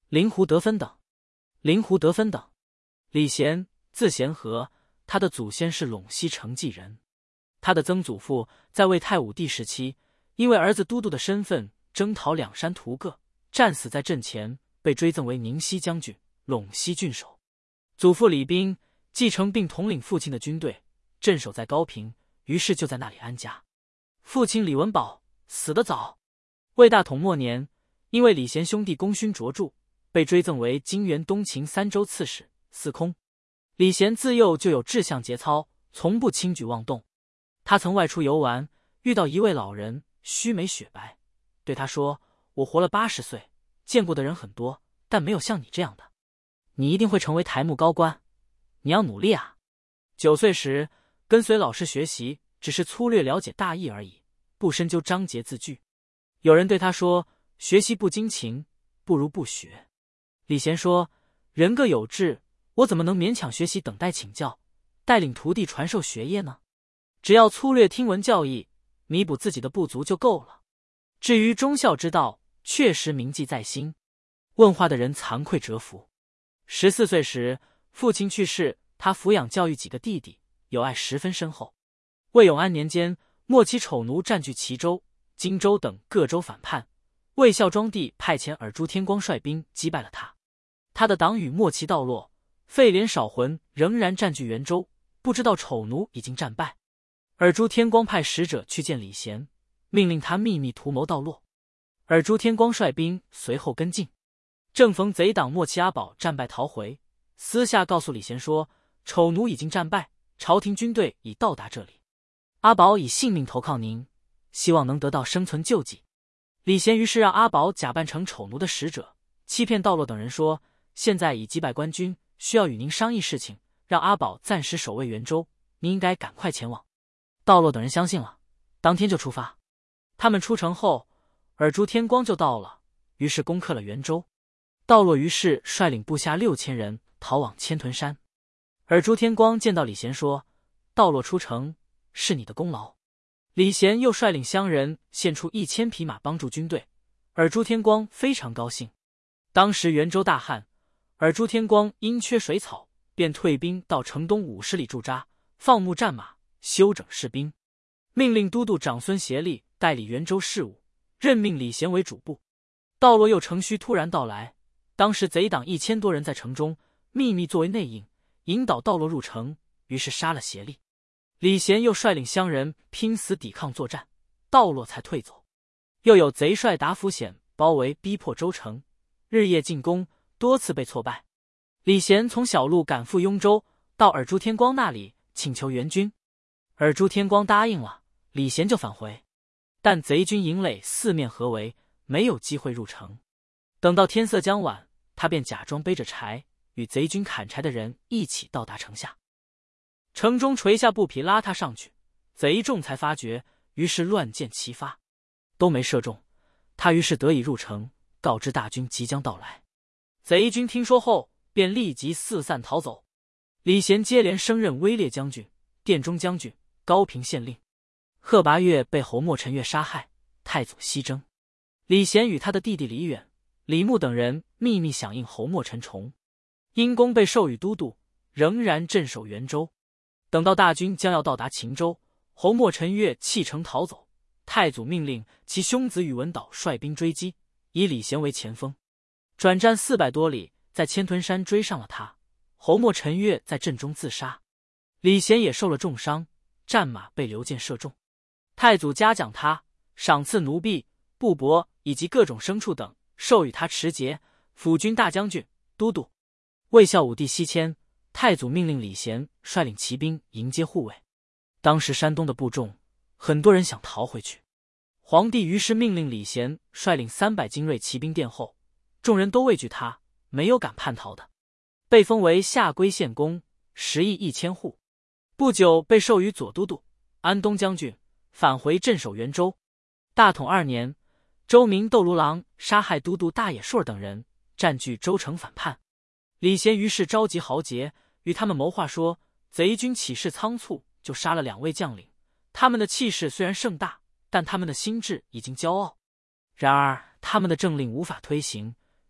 临湖得分等。临湖得分等。李贤，字贤和，他的祖先是陇西成纪人。他的曾祖父在魏太武帝时期，因为儿子都督的身份征讨两山屠各，战死在阵前，被追赠为宁西将军、陇西郡守。祖父李彬继承并统领父亲的军队，镇守在高平，于是就在那里安家。父亲李文宝死得早，魏大统末年，因为李贤兄弟功勋卓著，被追赠为金元东秦三州刺史、司空。李贤自幼就有志向节操，从不轻举妄动。他曾外出游玩，遇到一位老人，须眉雪白，对他说：“我活了80岁，见过的人很多，但没有像你这样的。你一定会成为台木高官，你要努力啊。”9岁时跟随老师学习，只是粗略了解大意而已，不深究章节字句。有人对他说：“学习不精勤，不如不学。”李贤说：“人各有志，我怎么能勉强学习，等待请教，带领徒弟传授学业呢？只要粗略听闻教义，弥补自己的不足就够了。至于忠孝之道，确实铭记在心。”问话的人惭愧折服。14岁时，父亲去世，他抚养教育几个弟弟，友爱十分深厚。魏永安年间，末期丑奴占据齐州、荆州等各州反叛，魏孝庄帝派遣尔朱天光率兵击败了他。他的党羽末期道落，费连少魂仍然占据元州，不知道丑奴已经战败。尔朱天光派使者去见李贤，命令他秘密图谋道落。尔朱天光率兵随后跟进，正逢贼党末期阿宝战败逃回，私下告诉李贤说，丑奴已经战败，朝廷军队已到达这里，阿宝以性命投靠您，希望能得到生存救济。李贤于是让阿宝假扮成丑奴的使者，欺骗道落等人说，现在已击败官军，需要与您商议事情，让阿宝暂时守卫元州，您应该赶快前往。道落等人相信了，当天就出发。他们出城后，尔朱天光就到了，于是攻克了元州。道落于是率领部下6000人逃往千屯山。尔朱天光见到李贤说，道落出城是你的功劳。李贤又率领乡人献出1000匹马帮助军队，尔朱天光非常高兴。当时元州大旱，尔朱天光因缺水草，便退兵到城东50里驻扎，放牧战马，休整士兵，命令都督长孙协力代理元州事务，任命李贤为主簿。道落又乘虚突然到来，当时贼党1000多人在城中，秘密作为内应，引导道落入城，于是杀了协力。李贤又率领乡人拼死抵抗作战，道落才退走。又有贼帅达福显包围逼迫州城，日夜进攻，多次被挫败。李贤从小路赶赴雍州，到尔朱天光那里请求援军。尔朱天光答应了，李贤就返回。但贼军营垒四面合围，没有机会入城。等到天色将晚，他便假装背着柴，与贼军砍柴的人一起到达城下。城中垂下布匹拉他上去，贼众才发觉，于是乱箭齐发，都没射中。他于是得以入城，告知大军即将到来。贼军听说后，便立即四散逃走。李贤接连升任威烈将军、殿中将军、高平县令。贺拔岳被侯莫陈岳杀害，太祖西征。李贤与他的弟弟李远、李牧等人秘密响应侯莫陈崇，因功被授予都督，仍然镇守元州。等到大军将要到达秦州，侯莫陈岳弃城逃走，太祖命令其兄子宇文导率兵追击，以李贤为前锋，转战400多里，在千屯山追上了他。侯莫陈岳在阵中自杀，李贤也受了重伤，战马被刘建射中。太祖嘉奖他，赏赐奴婢、布帛以及各种牲畜等，授予他持节、辅军大将军、都督。魏孝武帝西迁，太祖命令李贤率领骑兵迎接护卫。当时山东的部众，很多人想逃回去，皇帝于是命令李贤率领300精锐骑兵殿后，众人都畏惧他，没有敢叛逃的，被封为下归县公，10邑1000户。不久被授予左都督、安东将军，返回镇守元州。大统2年，周明窦卢郎杀害都督大野硕等人，占据州城反叛。李贤于是召集豪杰，与他们谋划说，贼军起事仓促，就杀了2位将领。他们的气势虽然盛大，但他们的心智已经骄傲。然而他们的政令无法推行，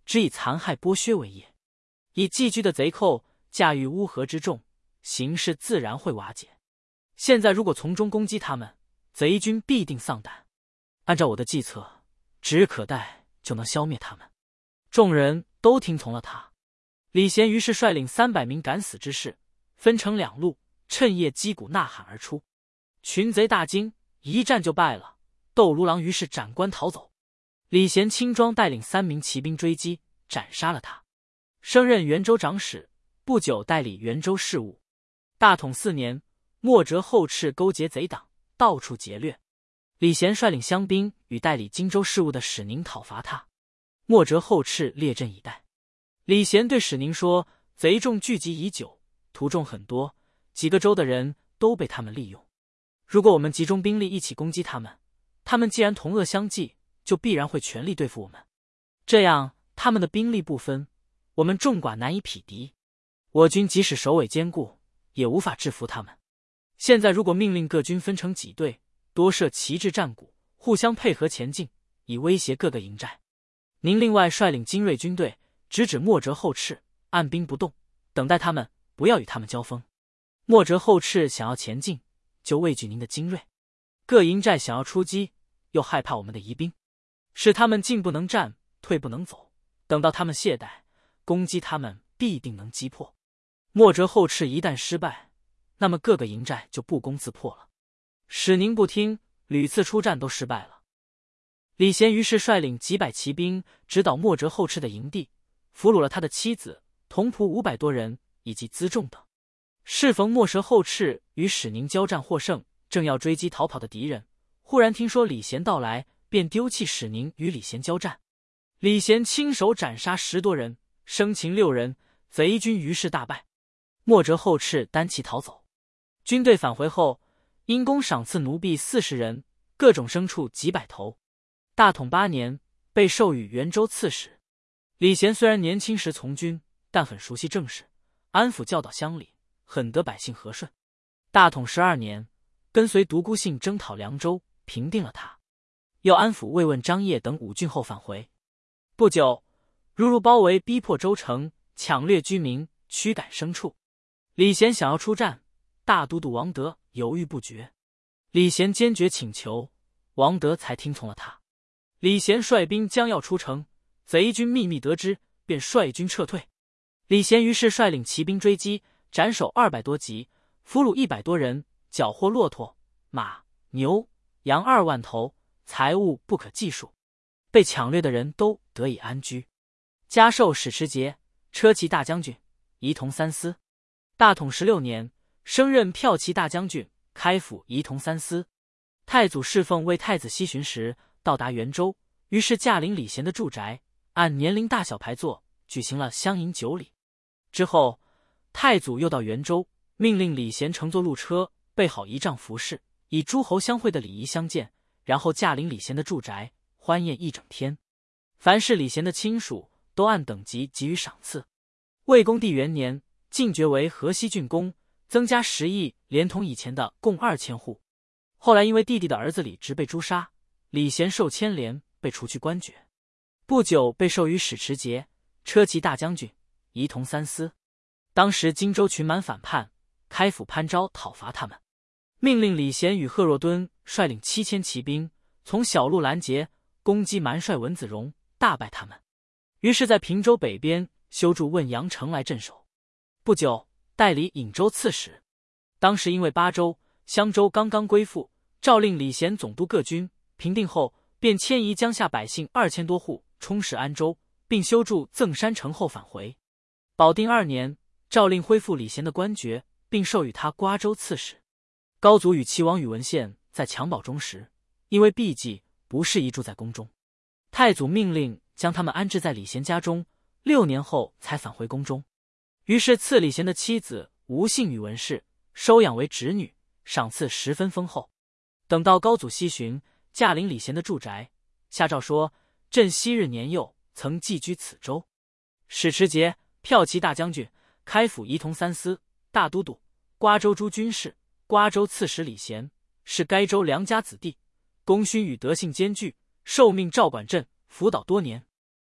只以残害剥削为业。以寄居的贼寇驾驭乌合之众，形势自然会瓦解。现在如果从中攻击他们，贼军必定丧胆。按照我的计策，指日可待就能消灭他们。众人都听从了他。李贤于是率领300名敢死之士，分成2路，趁夜击鼓呐喊而出。群贼大惊，一战就败了。窦卢郎于是斩关逃走。李贤轻装带领3名骑兵追击，斩杀了他。升任元州长史，不久代理元州事务。大统4年，莫折后赤勾结贼党，到处劫掠。李贤率领乡兵与代理荆州事务的史宁讨伐他。莫折后赤列阵以待。李贤对史宁说：“贼众聚集已久，徒众很多，几个州的人都被他们利用。如果我们集中兵力一起攻击他们，他们既然同恶相济，就必然会全力对付我们。这样，他们的兵力不分，我们众寡难以匹敌。我军即使首尾坚固，也无法制服他们。现在如果命令各军分成几队，多设旗帜战鼓，互相配合前进，以威胁各个营寨。您另外率领精锐军队，直指莫折后赤，按兵不动，等待他们，不要与他们交锋。莫折后赤想要前进，就畏惧您的精锐；各营寨想要出击，又害怕我们的疑兵，使他们进不能战，退不能走。等到他们懈怠，攻击他们必定能击破。莫折后赤一旦失败，那么各个营寨就不攻自破了。史宁不听，屡次出战都失败了。李贤于是率领几百骑兵直捣莫折后赤的营地，俘虏了他的妻子、同仆500多人以及辎重等。适逢莫折后赤与史宁交战获胜，正要追击逃跑的敌人，忽然听说李贤到来，便丢弃史宁与李贤交战。李贤亲手斩杀10多人，生擒6人，贼军于是大败。莫折后赤单骑逃走。军队返回后，因公赏赐奴婢40人，各种牲畜几百头。大统8年，被授予元州刺史。李贤虽然年轻时从军，但很熟悉政事，安抚教导乡里，很得百姓和顺。大统12年，跟随独孤信征讨凉州，平定了他。又安抚慰问张掖等5郡后返回。不久，如如包围，逼迫州城，抢掠居民，驱赶牲畜。李贤想要出战，大都督王德犹豫不决。李贤坚决请求，王德才听从了他。李贤率兵将要出城，贼军秘密得知，便率军撤退。李贤于是率领骑兵追击，斩首200多级，俘虏100多人，缴获骆驼、马、牛、羊2万头，财物不可计数。被抢掠的人都得以安居。加授史持节、车骑大将军，仪同3司。大统16年，升任骠骑大将军，开府仪同3司。太祖侍奉为太子西巡时，到达元州，于是驾临李贤的住宅，按年龄大小排座，举行了相迎酒礼。之后，太祖又到元州，命令李贤乘坐路车，备好仪仗服饰，以诸侯相会的礼仪相见，然后驾临李贤的住宅，欢宴1整天。凡是李贤的亲属，都按等级给予赏赐。魏恭帝元年，晋爵为河西郡公，增加10邑，连同以前的共2000户。后来因为弟弟的儿子李直被诛杀，李贤受牵连，被除去官爵。不久被授予史持节、车骑大将军，仪同3司。当时荆州群蛮反叛，开府潘昭讨伐他们，命令李贤与贺若敦率领7000骑兵，从小路拦截，攻击蛮帅文子荣，大败他们。于是在平州北边修筑汶阳城来镇守。不久，代理颍州刺史。当时因为巴州、襄州刚刚归附，诏令李贤总督各军，平定后便迁移江夏百姓2000多户，充实安州，并修筑赠山城后返回。保定2年，诏令恢复李贤的官爵，并授予他瓜州刺史。高祖与齐王宇文宪在襁褓中时，因为避忌，不适宜住在宫中。太祖命令将他们安置在李贤家中，6年后才返回宫中。于是赐李贤的妻子吴姓宇文氏，收养为侄女，赏赐十分丰厚。等到高祖西巡，驾临李贤的住宅，下诏说：“朕昔日年幼，曾寄居此州。”史持节、骠骑大将军，开府仪同3司，大都督、瓜州诸军事、瓜州刺史李贤，是该州良家子弟，功勋与德性兼具，受命照管镇，辅导多年。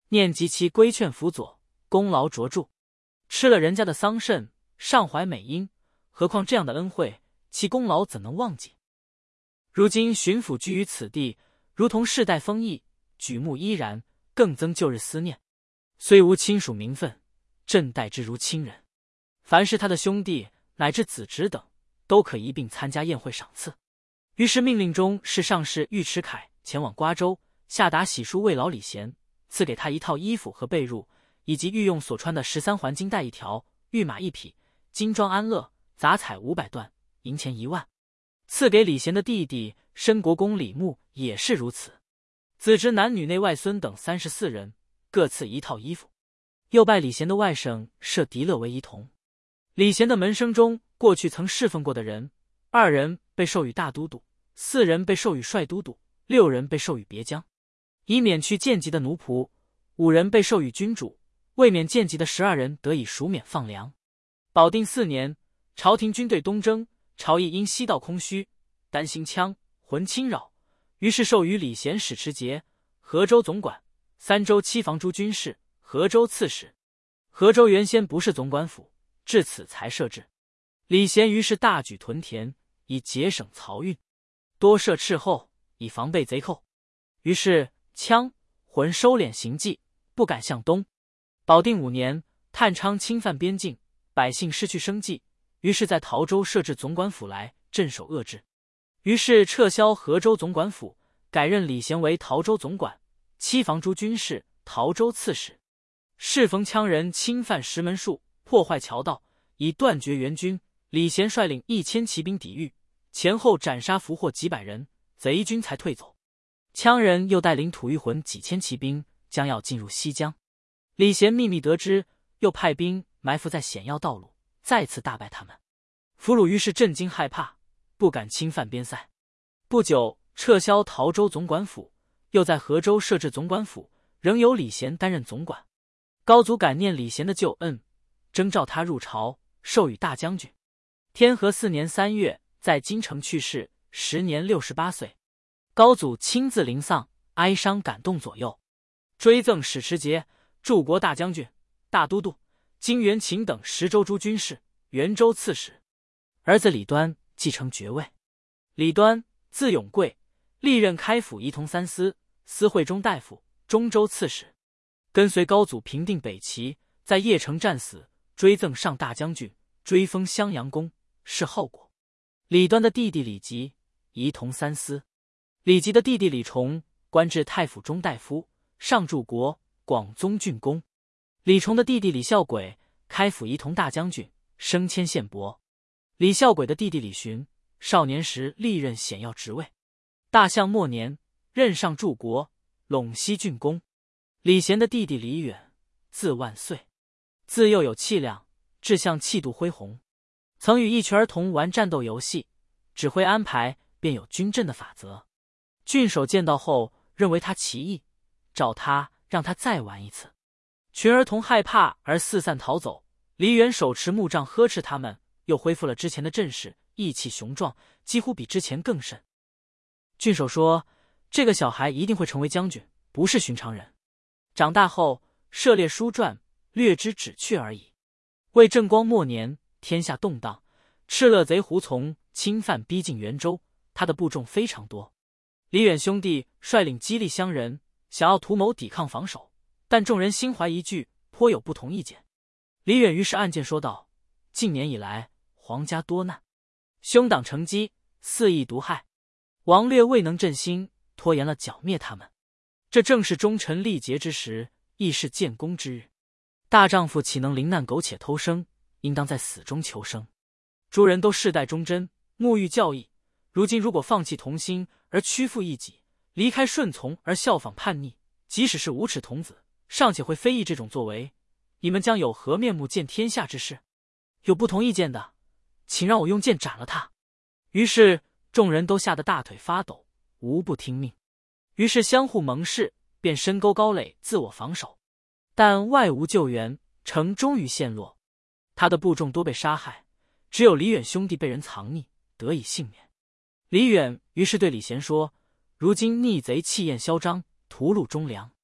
念及其规劝辅佐，功劳卓著，吃了人家的桑葚，尚怀美音，何况这样的恩惠，其功劳怎能忘记？如今巡抚居于此地，如同世代丰邑，举目依然，更增旧日思念。虽无亲属名分，朕待之如亲人。凡是他的兄弟乃至子侄等，都可一并参加宴会赏赐。于是命令中侍上士尉迟凯前往瓜州，下达喜书慰劳李贤，赐给他一套衣服和被褥，以及御用所穿的13环金带1条，御马1匹，金装安乐，杂彩500段，银钱1万。赐给李贤的弟弟申国公李牧也是如此。子侄男女内外孙等34人，各赐一套衣服。又拜李贤的外甥舍狄乐为仪同。李贤的门生中，过去曾侍奉过的人，2人被授予大都督，4人被授予帅都督，6人被授予别将，以免去见级的奴仆；5人被授予君主，未免见级的12人得以赎免放粮。保定4年，朝廷军队东征，朝议因西道空虚，担心羌浑侵扰，于是授予李贤使持节、河州总管、3州七防诸军事、河州刺史。河州原先不是总管府，至此才设置。李贤于是大举屯田，以节省漕运，多设斥候，以防备贼寇。于是羌浑收敛行迹，不敢向东。保定5年，探昌侵犯边境，百姓失去生计，于是在陶州设置总管府来镇守恶制。于是撤销河州总管府，改任李贤为陶州总管、七防诸军事、陶州刺史。适逢羌人侵犯石门树，破坏桥道，以断绝援军，李贤率领1000骑兵抵御，前后斩杀俘获几百人，贼军才退走。羌人又带领吐谷浑几千骑兵，将要进入西江。李贤秘密得知，又派兵埋伏在险要道路，再次大败他们。俘虏于是震惊害怕，不敢侵犯边塞。不久，撤销陶州总管府，又在河州设置总管府，仍由李贤担任总管。高祖感念李贤的旧恩，征召他入朝，授予大将军。天和4年3月，在京城去世，时年68岁。高祖亲自临丧，哀伤感动左右，追赠使持节、柱国大将军、大都督、金元秦等10州诸军事、元州刺史。儿子李端继承爵位。李端字永贵，历任开府仪同3司、司会中大夫、中州刺史。跟随高祖平定北齐，在邺城战死，追赠上大将军，追封襄阳公，谥浩国。李端的弟弟李吉，仪同3司。李吉的弟弟李崇，官至太府中大夫、上柱国、广宗郡公。李崇的弟弟李孝轨，开府仪同大将军，升迁县伯。李孝轨的弟弟李寻，少年时历任显要职位。大象末年，任上柱国、陇西郡公。李贤的弟弟李远，字万岁，自幼有气量，志向气度恢宏，曾与一群儿童玩战斗游戏，指挥安排，便有军阵的法则。郡守见到后，认为他奇异，召他让他再玩一次。群儿童害怕而四散逃走，李远手持木杖呵斥他们，又恢复了之前的阵势，意气雄壮，几乎比之前更甚。郡守说，这个小孩一定会成为将军，不是寻常人。长大后涉猎书传，略知旨趣而已。魏正光末年，天下动荡，敕勒贼胡从侵犯逼近元州，他的部众非常多。李远兄弟率领激励乡人，想要图谋抵抗防守，但众人心怀一惧，颇有不同意见。李远于是暗箭说道：近年以来，皇家多难，兄党乘机，肆意毒害，王略未能振兴，拖延了剿灭他们。这正是忠臣力竭之时，亦是建功之日。大丈夫岂能临难苟且偷生，应当在死中求生。诸人都世代忠贞，沐浴教义，如今如果放弃童心而屈服异己，离开顺从而效仿叛逆，即使是无耻童子，尚且会非议这种作为，你们将有何面目见天下之事？有不同意见的，请让我用剑斩了他。于是众人都吓得大腿发抖，无不听命。于是相互盟誓，便深沟高垒，自我防守。但外无救援，城终于陷落。他的部众多被杀害，只有李远兄弟被人藏匿，得以幸免。李远于是对李贤说：如今逆贼气焰嚣张，屠戮忠良，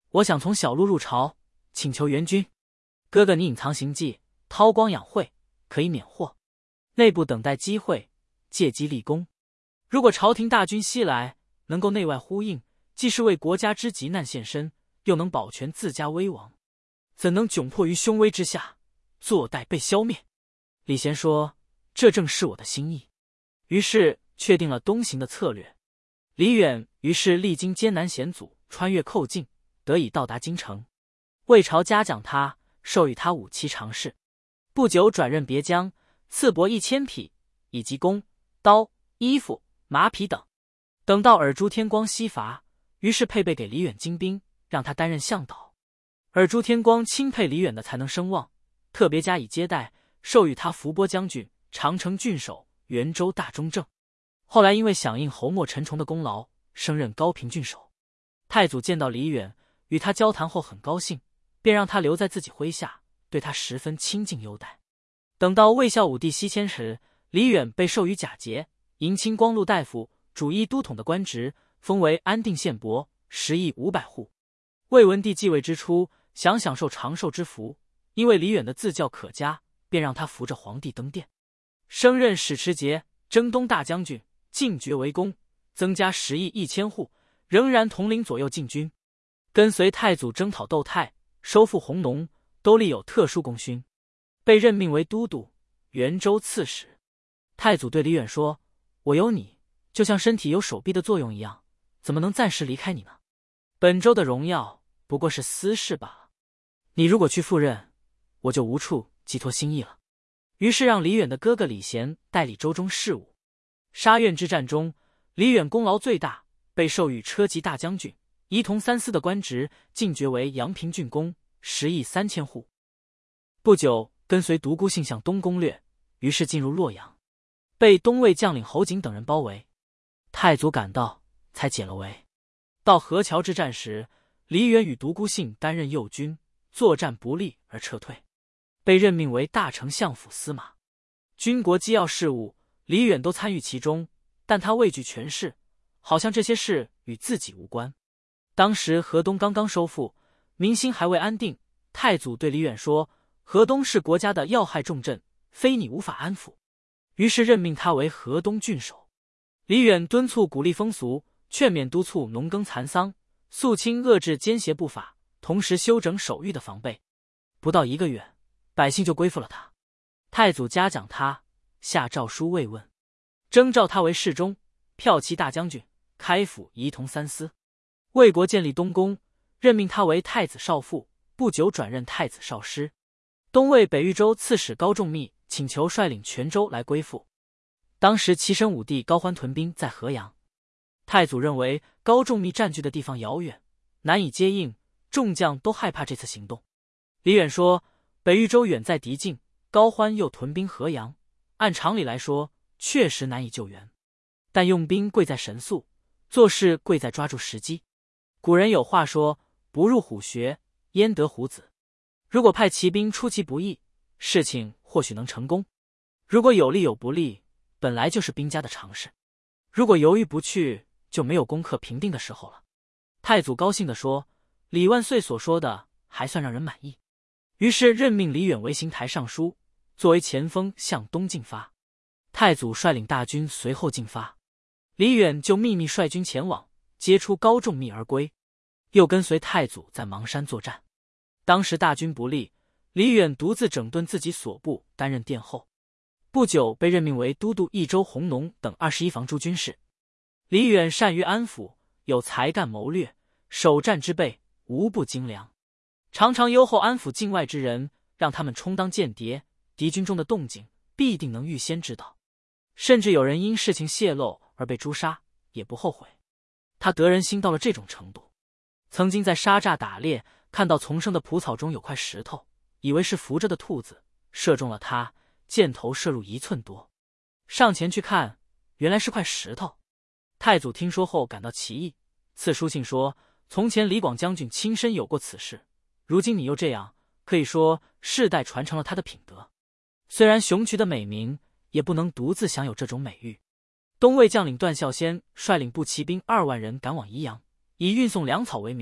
我想从小路入朝，请求援军。哥哥你隐藏行迹，韬光养晦，可以免祸。内部等待机会，借机立功。如果朝廷大军西来，能够内外呼应，既是为国家之急难献身，又能保全自家威王，怎能窘迫于凶威之下，坐待被消灭？李贤说：这正是我的心意。于是确定了东行的策略。李远于是历经艰难险阻，穿越寇境，得以到达京城。魏朝嘉奖他，授予他武器常侍，不久转任别将，赐帛1000匹，以及弓、刀、衣服、马匹等。等到尔朱天光西伐，于是配备给李远精兵，让他担任向导。尔朱天光钦佩李远的才能声望，特别加以接待，授予他伏波将军、长城郡守、元州大中正。后来因为响应侯莫陈崇的功劳，升任高平郡守。太祖见到李远，与他交谈后很高兴，便让他留在自己麾下，对他十分亲近优待。等到魏孝武帝西迁时，李远被授予假节、迎亲光禄大夫、主医都统的官职，封为安定县伯，10亿500户。魏文帝继位之初，想享受长寿之福，因为李远的自教可嘉，便让他扶着皇帝登殿，升任使持节、征东大将军，进爵为公，增加10亿1000户，仍然统领左右禁军，跟随太祖征讨窦泰，收复弘农，都立有特殊功勋，被任命为都督、元州刺史。太祖对李远说：我有你，就像身体有手臂的作用一样，怎么能暂时离开你呢？本州的荣耀不过是私事罢了，你如果去赴任，我就无处寄托心意了。于是让李远的哥哥李贤代理州中事务。沙苑之战中，李远功劳最大，被授予车骑大将军、仪同三司的官职，进爵为阳平郡公，10亿3000户。不久，跟随独孤信向东攻略，于是进入洛阳，被东魏将领侯景等人包围。太祖赶到，才解了围。到河桥之战时，李远与独孤信担任右军，作战不利而撤退，被任命为大丞相府司马。军国机要事务，李远都参与其中，但他畏惧权势，好像这些事与自己无关。当时河东刚刚收复，民心还未安定，太祖对李远说：河东是国家的要害重镇，非你无法安抚。于是任命他为河东郡守。李远敦促鼓励风俗，劝勉督促农耕蚕桑，肃清遏制奸邪不法，同时修整守御的防备。不到1个月，百姓就归附了他。太祖嘉奖他，下诏书慰问，征召他为侍中、骠骑大将军、开府仪同三司。魏国建立东宫，任命他为太子少傅，不久转任太子少师。东魏北豫州刺史高仲密请求率领全州来归附。当时齐神武帝高欢屯兵在河阳，太祖认为高仲密占据的地方遥远，难以接应，众将都害怕这次行动。李远说：北豫州远在敌境，高欢又屯兵河阳，按常理来说确实难以救援，但用兵贵在神速，做事贵在抓住时机。古人有话说：不入虎穴，焉得虎子。如果派骑兵出其不意，事情或许能成功；如果有利有不利，本来就是兵家的常事。如果犹豫不去，就没有攻克平定的时候了。太祖高兴地说：李万岁所说的还算让人满意。于是任命李远为行台尚书，作为前锋向东进发。太祖率领大军随后进发，李远就秘密率军前往，接出高仲密而归，又跟随太祖在邙山作战。当时大军不利，李远独自整顿自己所部，担任殿后。不久被任命为都督益州、弘农等21防诸军事。李远善于安抚，有才干谋略，守战之备无不精良，常常优厚安抚境外之人，让他们充当间谍，敌军中的动静必定能预先知道，甚至有人因事情泄露而被诛杀，也不后悔。他得人心到了这种程度，曾经在沙栅打猎，看到丛生的蒲草中有块石头，以为是伏着的兔子，射中了他，箭头射入1寸多，上前去看，原来是块石头。太祖听说后感到奇异，赐书信说：从前李广将军亲身有过此事，如今你又这样，可以说世代传承了他的品德。虽然雄踞的美名，也不能独自享有这种美誉。东魏将领段孝先率领步骑兵2万人赶往宜阳，以运送粮草为名，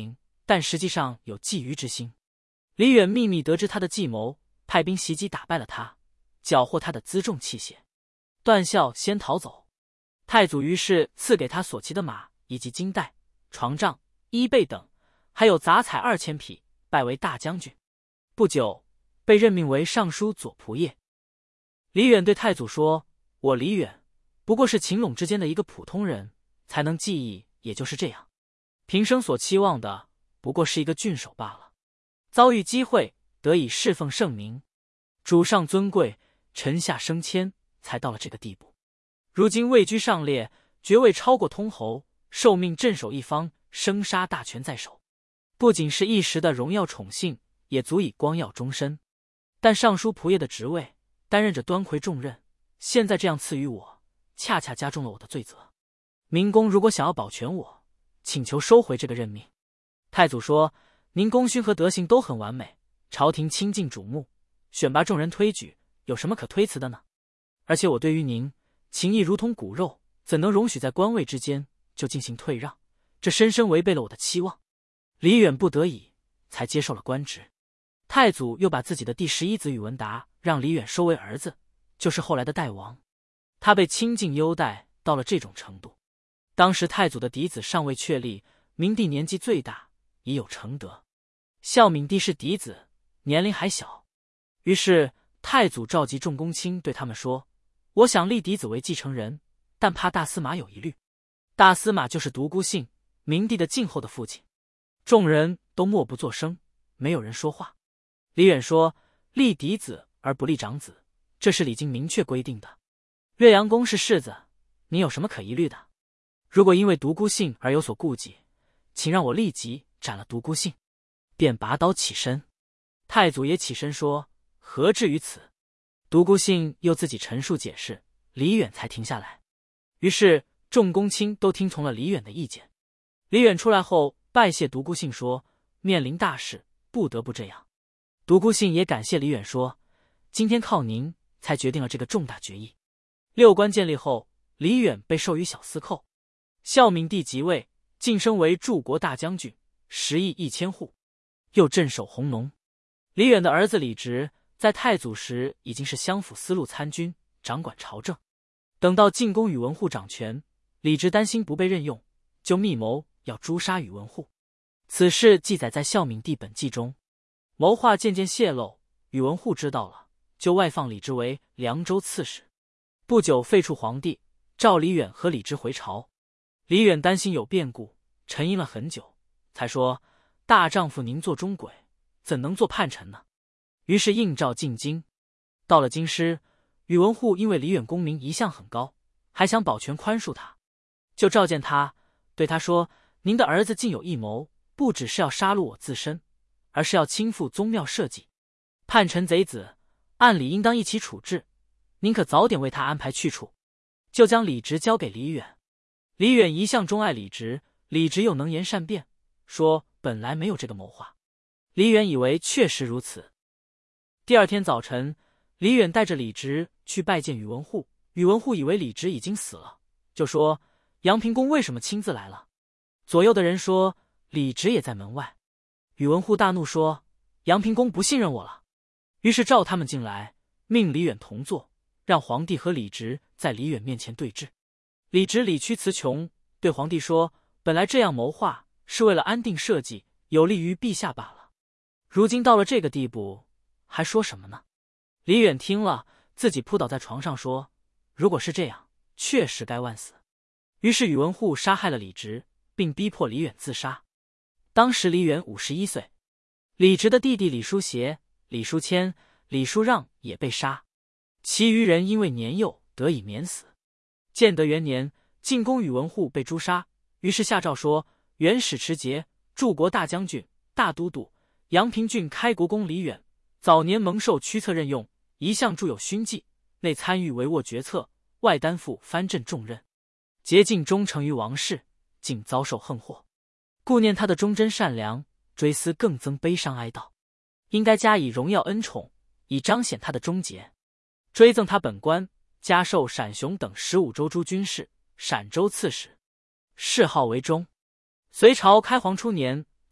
但实际上有觊觎之心。李远秘密得知他的计谋，派兵袭击打败了他，缴获他的辎重器械。段孝先逃走，太祖于是赐给他所骑的马以及金带、床帐、衣被等，还有杂彩2000匹，拜为大将军。不久，被任命为尚书左仆射。李远对太祖说：“我李远不过是秦陇之间的一个普通人，才能技艺也就是这样，平生所期望的不过是一个郡守罢了。遭遇机会，得以侍奉圣明，主上尊贵，臣下升迁，才到了这个地步。如今位居上列，爵位超过通侯，受命镇守一方，生杀大权在手，不仅是一时的荣耀宠幸，也足以光耀终身。但尚书仆射的职位，担任着端魁重任，现在这样赐予我，恰恰加重了我的罪责。明公如果想要保全我，请求收回这个任命。”太祖说：“您功勋和德行都很完美，朝廷亲近瞩目，选拔众人推举，有什么可推辞的呢？而且我对于您情谊如同骨肉，怎能容许在官位之间就进行退让？这深深违背了我的期望。”李远不得已才接受了官职。太祖又把自己的第11子宇文达让李远收为儿子，就是后来的代王。他被亲近优待到了这种程度。当时太祖的嫡子尚未确立，明帝年纪最大，已有承德。孝敏帝是嫡子，年龄还小。于是太祖召集众公卿，对他们说：“我想立嫡子为继承人，但怕大司马有疑虑。”大司马就是独孤信，明帝的静后的父亲。众人都默不作声，没有人说话。李远说：“立嫡子而不立长子，这是礼经明确规定的。岳阳公是世子，你有什么可疑虑的？如果因为独孤信而有所顾忌，请让我立即斩了独孤信。”便拔刀起身。太祖也起身说：“何至于此？”独孤信又自己陈述解释，李远才停下来。于是众公卿都听从了李远的意见。李远出来后拜谢独孤信说：“面临大事，不得不这样。”独孤信也感谢李远说：“今天靠您才决定了这个重大决议。”六官建立后，李远被授予小司寇。孝敏帝即位，晋升为柱国大将军，10亿1千户，又镇守弘农。李远的儿子李直在太祖时已经是相府司路参军，掌管朝政。等到进宫宇文护掌权，李直担心不被任用，就密谋要诛杀宇文护。此事记载在孝敏帝本纪中。谋划渐渐泄露，宇文护知道了，就外放李直为凉州刺史。不久废黜皇帝，召李远和李直回朝。李远担心有变故，沉吟了很久，才说：“大丈夫宁做中鬼，怎能做叛臣呢？”于是应召进京。到了京师，宇文护因为李远功名一向很高，还想保全宽恕他，就召见他，对他说：“您的儿子竟有异谋，不只是要杀戮我自身，而是要倾覆宗庙社稷，叛臣贼子，按理应当一起处置，您可早点为他安排去处。”就将李直交给李远。李远一向钟爱李直，李直又能言善辩，说本来没有这个谋划。李远以为确实如此。第二天早晨，李远带着李直去拜见宇文护。宇文护以为李直已经死了，就说：“阳平公为什么亲自来了？”左右的人说：“李直也在门外。”宇文护大怒说：“阳平公不信任我了。”于是召他们进来，命李远同坐，让皇帝和李直在李远面前对峙。李直理屈词穷，对皇帝说：“本来这样谋划是为了安定社稷，有利于陛下罢了。如今到了这个地步，还说什么呢？”李远听了，自己扑倒在床上说：“如果是这样，确实该万死。”于是宇文护杀害了李直，并逼迫李远自杀。当时李远51岁。李直的弟弟李叔协、李叔谦、李叔让也被杀，其余人因为年幼得以免死。建德元年，进宫宇文护被诛杀，于是下诏说：“原使持节、柱国大将军、大都督、阳平郡开国公李远，早年蒙受驱策任用，一向著有勋绩，内参与帷幄决策，外担负藩镇重任，竭尽忠诚于王室，竟遭受横祸。故念他的忠贞善良，追思更增悲伤哀悼，应该加以荣耀恩宠，以彰显他的忠节。追赠他本官，加授陕雄等15州诸军事、陕州刺史，谥号为忠。隋朝开皇初年，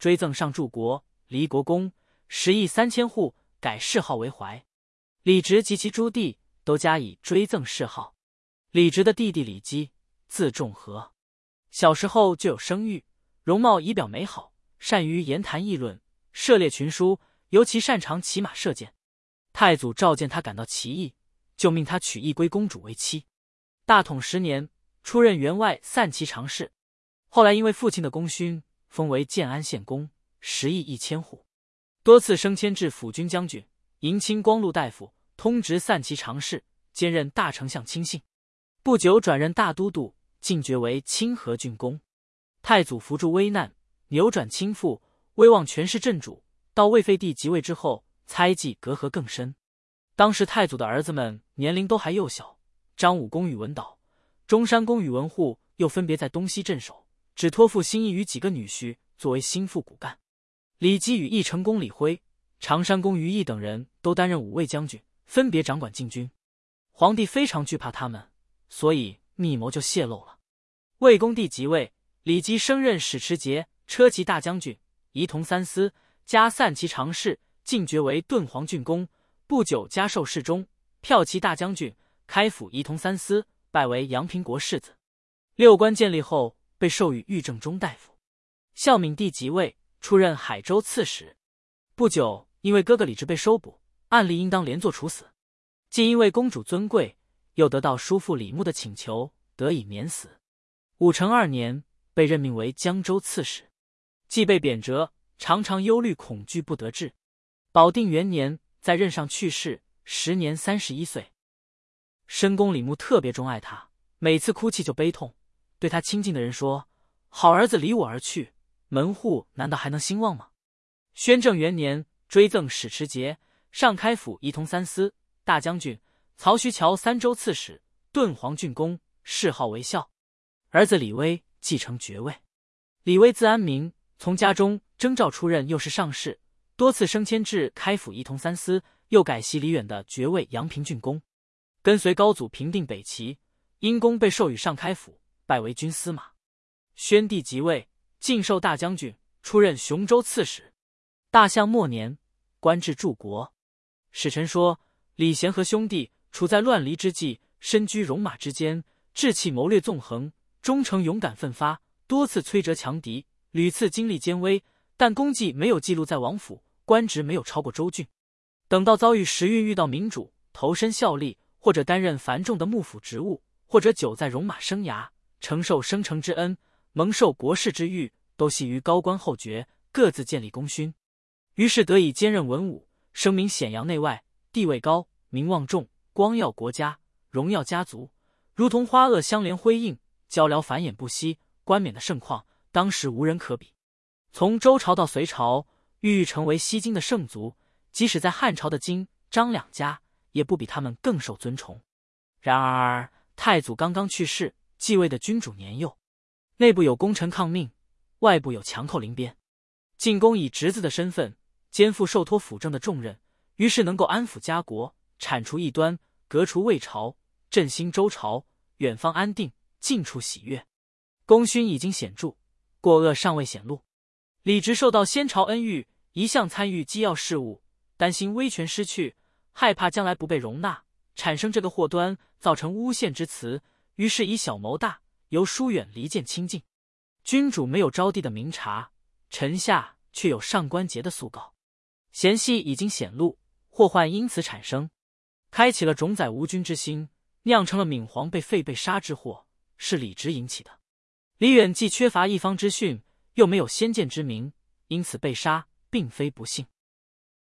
追赠上柱国、离国公，10亿3千户，改谥号为怀。李直及其诸弟都加以追赠谥号。李直的弟弟李基，字仲和，小时候就有声誉，容貌仪表美好，善于言谈议论，涉猎群书，尤其擅长骑马射箭。太祖召见他感到奇异，就命他娶懿归公主为妻。大统10年，出任员外散骑常侍。后来因为父亲的功勋，封为建安县公，10亿1千户，多次升迁至辅军将军、迎亲光禄大夫，通直散骑常侍，兼任大丞相亲信。不久转任大都督，进爵为清河郡公。太祖扶助危难，扭转倾覆，威望权势震主。到魏废帝即位之后，猜忌隔阂更深。当时太祖的儿子们年龄都还幼小，张武公宇文导、中山公宇文护又分别在东西镇守，只托付心意于几个女婿作为心腹骨干。李基与义成公李辉、常山公于毅等人都担任5卫将军，分别掌管禁军。皇帝非常惧怕他们，所以密谋就泄露了。魏恭帝即位，李基升任使持节、车骑大将军、仪同三司，加散骑常侍，进爵为敦煌郡公。不久加授侍中、骠骑大将军，开府仪同三司，拜为阳平国世子。6官建立后，被授予御正中大夫。孝敏帝即位，出任海州刺史。不久，因为哥哥李直被收捕，按例应当连坐处死，既因为公主尊贵，又得到叔父李牧的请求，得以免死。武成2年，被任命为江州刺史。既被贬谪，常常忧虑恐惧不得志。保定元年，在任上去世，时年31岁。申公李牧特别钟爱他，每次哭泣就悲痛，对他亲近的人说：“好儿子离我而去，门户难道还能兴旺吗？”宣政元年，追赠使持节、上开府仪同三司、大将军、曹徐桥3州刺史、敦煌郡公，谥号为孝。儿子李威继承爵位。李威字安民，从家中征召出任右侍上士，多次升迁至开府仪同三司，又改袭李远的爵位阳平郡公，跟随高祖平定北齐。因功被授予上开府，拜为军司马。宣帝即位，进授大将军，出任雄州刺史。大象末年，官至柱国。史臣说，李贤和兄弟处在乱离之际，身居戎马之间，志气谋略纵横，忠诚勇敢奋发，多次摧折强敌，屡次经历艰危，但功绩没有记录在王府，官职没有超过州郡。等到遭遇时运，遇到民主，投身效力，或者担任繁重的幕府职务，或者久在戎马生涯，承受生成之恩，蒙受国士之誉，都系于高官厚爵，各自建立功勋。于是得以兼任文武，声名显扬内外，地位高，名望重，光耀国家，荣耀家族，如同花萼相连辉映，交辽繁衍不息，冠冕的盛况，当时无人可比。从周朝到隋朝，郁郁成为西京的圣族，即使在汉朝的金、张两家，也不比他们更受尊崇。然而太祖刚刚去世，继位的君主年幼，内部有功臣抗命，外部有强寇临边。晋公以侄子的身份肩负受托辅政的重任，于是能够安抚家国，铲除异端，革除魏朝，振兴周朝，远方安定，近处喜悦。功勋已经显著，过恶尚未显露。李直受到先朝恩遇，一向参与机要事务，担心威权失去，害怕将来不被容纳，产生这个祸端，造成诬陷之词，于是以小谋大，由疏远离间亲近。君主没有招娣的明察，臣下却有上官桀的诉告，嫌隙已经显露，祸患因此产生，开启了冢宰无君之心，酿成了闵皇被废被杀之祸，是李直引起的。李远既缺乏一方之训，又没有先见之明，因此被杀，并非不幸。